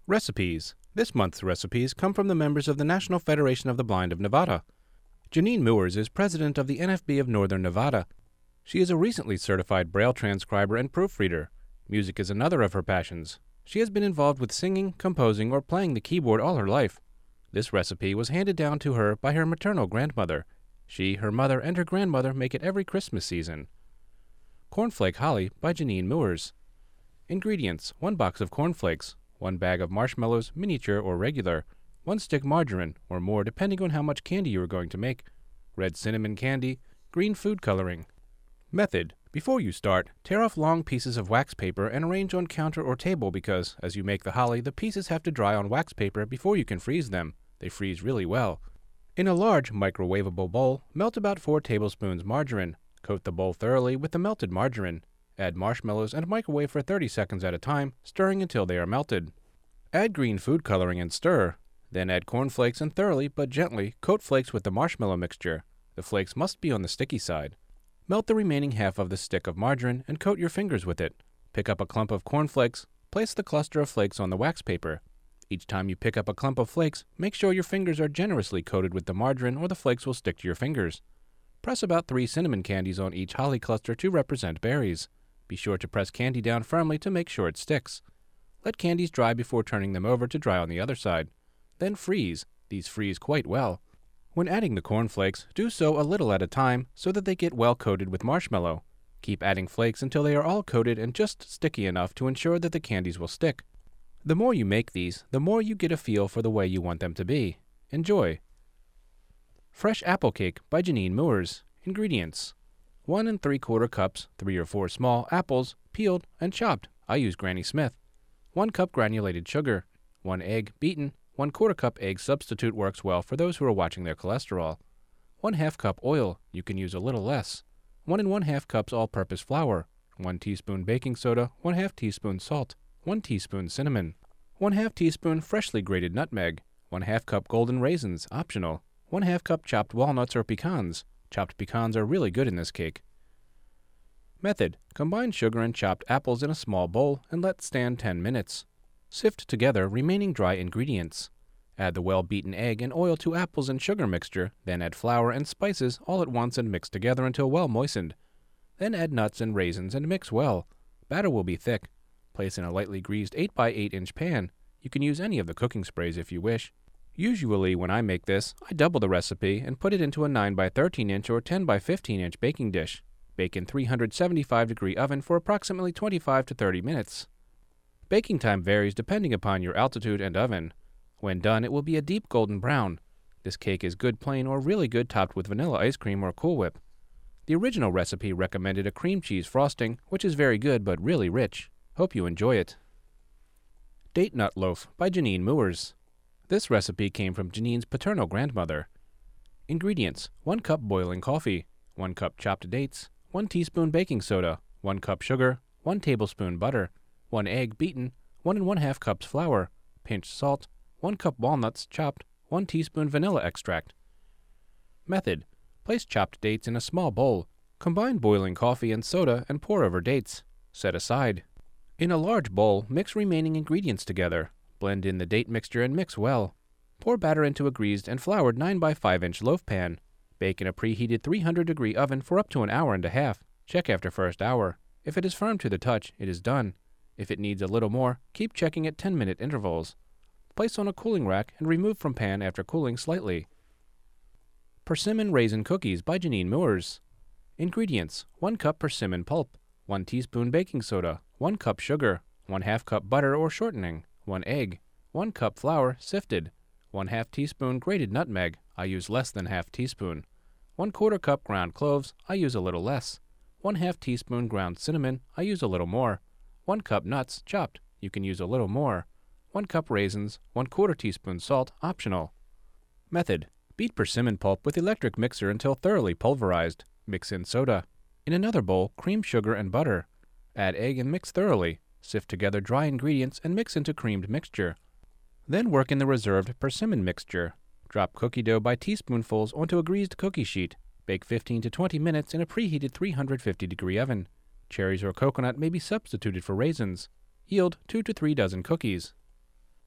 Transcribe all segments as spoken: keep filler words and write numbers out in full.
Recipes. This month's recipes come from the members of the National Federation of the Blind of Nevada. Janine Moores is president of the N F B of Northern Nevada. She is a recently certified Braille transcriber and proofreader. Music is another of her passions. She has been involved with singing, composing, or playing the keyboard all her life. This recipe was handed down to her by her maternal grandmother. She, her mother, and her grandmother make it every Christmas season. Cornflake Holly by Janine Moores. Ingredients: one box of cornflakes, one bag of marshmallows, miniature or regular, one stick margarine, or more depending on how much candy you are going to make, red cinnamon candy, green food coloring. Method: before you start, tear off long pieces of wax paper and arrange on counter or table because, as you make the holly, the pieces have to dry on wax paper before you can freeze them. They freeze really well. In a large microwavable bowl, melt about four tablespoons margarine. Coat the bowl thoroughly with the melted margarine. Add marshmallows and microwave for thirty seconds at a time, stirring until they are melted. Add green food coloring and stir. Then add cornflakes and thoroughly but gently coat flakes with the marshmallow mixture. The flakes must be on the sticky side. Melt the remaining half of the stick of margarine and coat your fingers with it. Pick up a clump of cornflakes. Place the cluster of flakes on the wax paper. Each time you pick up a clump of flakes, make sure your fingers are generously coated with the margarine or the flakes will stick to your fingers. Press about three cinnamon candies on each holly cluster to represent berries. Be sure to press candy down firmly to make sure it sticks. Let candies dry before turning them over to dry on the other side. Then freeze. These freeze quite well. When adding the cornflakes, do so a little at a time so that they get well coated with marshmallow. Keep adding flakes until they are all coated and just sticky enough to ensure that the candies will stick. The more you make these, the more you get a feel for the way you want them to be. Enjoy. Fresh Apple Cake by Janine Moores. Ingredients: one and three quarter cups, three or four small apples, peeled and chopped. I use Granny Smith. One cup granulated sugar. One egg, beaten. One quarter cup egg substitute works well for those who are watching their cholesterol. One half cup oil. You can use a little less. One and one half cups all-purpose flour. One teaspoon baking soda. One half teaspoon salt. One teaspoon cinnamon. One half teaspoon freshly grated nutmeg. One half cup golden raisins, optional. One half cup chopped walnuts or pecans. Chopped pecans are really good in this cake. Method: combine sugar and chopped apples in a small bowl and let stand ten minutes. Sift together remaining dry ingredients. Add the well-beaten egg and oil to apples and sugar mixture, then add flour and spices all at once and mix together until well moistened. Then add nuts and raisins and mix well. Batter will be thick. Place in a lightly greased eight by eight inch pan. You can use any of the cooking sprays if you wish. Usually when I make this, I double the recipe and put it into a nine by thirteen inch or ten by fifteen inch baking dish. Bake in three hundred seventy-five degree oven for approximately twenty-five to thirty minutes. Baking time varies depending upon your altitude and oven. When done, it will be a deep golden brown. This cake is good plain or really good topped with vanilla ice cream or Cool Whip. The original recipe recommended a cream cheese frosting, which is very good but really rich. Hope you enjoy it. Date Nut Loaf by Janine Moores. This recipe came from Janine's paternal grandmother. Ingredients: one cup boiling coffee, one cup chopped dates, one teaspoon baking soda, one cup sugar, one tablespoon butter, one egg beaten, one and one half cups flour, pinched salt, one cup walnuts chopped, one teaspoon vanilla extract. Method: place chopped dates in a small bowl. Combine boiling coffee and soda and pour over dates. Set aside. In a large bowl, mix remaining ingredients together. Blend in the date mixture and mix well. Pour batter into a greased and floured nine by five inch loaf pan. Bake in a preheated three hundred degree oven for up to an hour and a half. Check after first hour. If it is firm to the touch, it is done. If it needs a little more, keep checking at ten minute intervals. Place on a cooling rack and remove from pan after cooling slightly. Persimmon Raisin Cookies by Janine Moores. Ingredients: one cup persimmon pulp, one teaspoon baking soda, one cup sugar, one half cup butter or shortening, one egg, one cup flour sifted, one half teaspoon grated nutmeg, I use less than half teaspoon, one quarter cup ground cloves, I use a little less, one half teaspoon ground cinnamon, I use a little more, one cup nuts chopped, you can use a little more, one cup raisins, one quarter teaspoon salt, optional. Method: beat persimmon pulp with electric mixer until thoroughly pulverized. Mix in soda. In another bowl, cream sugar and butter. Add egg and mix thoroughly. Sift together dry ingredients and mix into creamed mixture. Then work in the reserved persimmon mixture. Drop cookie dough by teaspoonfuls onto a greased cookie sheet. Bake fifteen to twenty minutes in a preheated three hundred fifty degree oven. Cherries or coconut may be substituted for raisins. Yield two to three dozen cookies.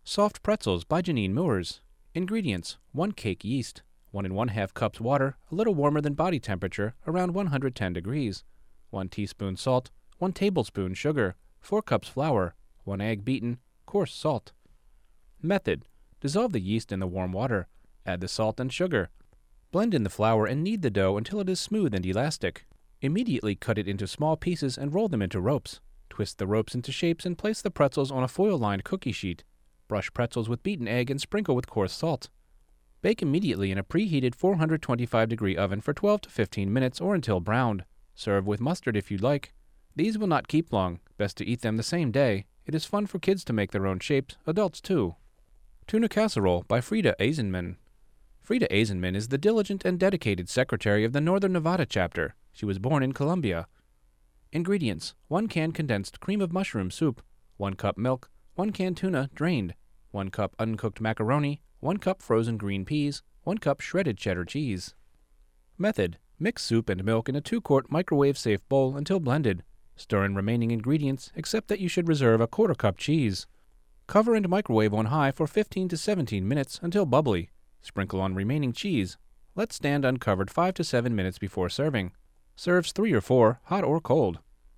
Soft pretzels by Janine Moores. Ingredients: one cake yeast, one and one half cups water, a little warmer than body temperature, around one hundred ten degrees, one teaspoon salt, one tablespoon sugar, four cups flour, one egg beaten, coarse salt. Method: dissolve the yeast in the warm water. Add the salt and sugar. Blend in the flour and knead the dough until it is smooth and elastic. Immediately cut it into small pieces and roll them into ropes. Twist the ropes into shapes and place the pretzels on a foil-lined cookie sheet. Brush pretzels with beaten egg and sprinkle with coarse salt. Bake immediately in a preheated four hundred twenty-five degree oven for twelve to fifteen minutes or until browned. Serve with mustard if you'd like. These will not keep long. Best to eat them the same day. It is fun for kids to make their own shapes, adults too. Tuna Casserole by Frida Eisenman. Frida Eisenman is the diligent and dedicated secretary of the Northern Nevada chapter. She was born in Columbia. Ingredients: one can condensed cream of mushroom soup, one cup milk, one can tuna drained, one cup uncooked macaroni, one cup frozen green peas, one cup shredded cheddar cheese. Method: mix soup and milk in a two quart microwave-safe bowl until blended. Stir in remaining ingredients, except that you should reserve a quarter cup cheese. Cover and microwave on high for fifteen to seventeen minutes until bubbly. Sprinkle on remaining cheese. Let stand uncovered five to seven minutes before serving. Serves three or four, hot or cold.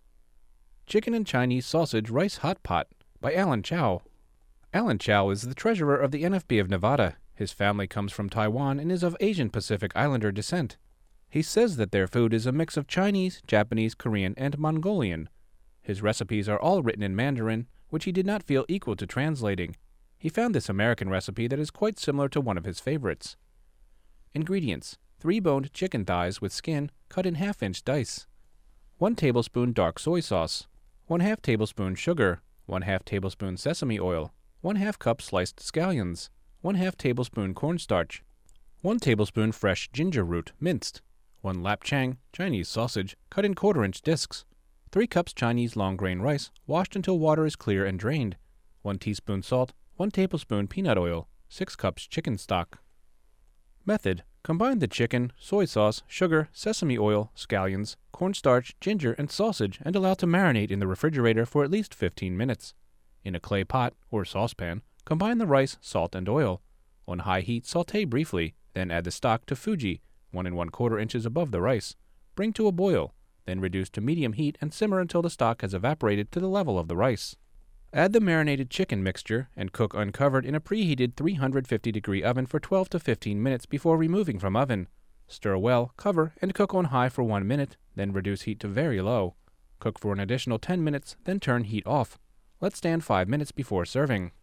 Chicken and Chinese Sausage Rice Hot Pot by Alan Chow. Alan Chow is the treasurer of the N F B of Nevada. His family comes from Taiwan and is of Asian Pacific Islander descent. He says that their food is a mix of Chinese, Japanese, Korean, and Mongolian. His recipes are all written in Mandarin, which he did not feel equal to translating. He found this American recipe that is quite similar to one of his favorites. Ingredients: three boned chicken thighs with skin, cut in half-inch dice. one tablespoon dark soy sauce. one half tablespoon sugar. one half tablespoon sesame oil. one half cup sliced scallions. one half tablespoon cornstarch. one tablespoon fresh ginger root, minced. one lap chang, Chinese sausage, cut in quarter-inch discs. three cups Chinese long-grain rice, washed until water is clear and drained. one teaspoon salt. one tablespoon peanut oil. six cups chicken stock. Method: combine the chicken, soy sauce, sugar, sesame oil, scallions, cornstarch, ginger, and sausage and allow to marinate in the refrigerator for at least fifteen minutes. In a clay pot or saucepan, combine the rice, salt, and oil. On high heat, saute briefly, then add the stock to Fuji, one and one quarter inches above the rice. Bring to a boil, then reduce to medium heat and simmer until the stock has evaporated to the level of the rice. Add the marinated chicken mixture and cook uncovered in a preheated three hundred fifty degree oven for twelve to fifteen minutes before removing from oven. Stir well, cover, and cook on high for one minute, then reduce heat to very low. Cook for an additional ten minutes, then turn heat off. Let stand five minutes before serving.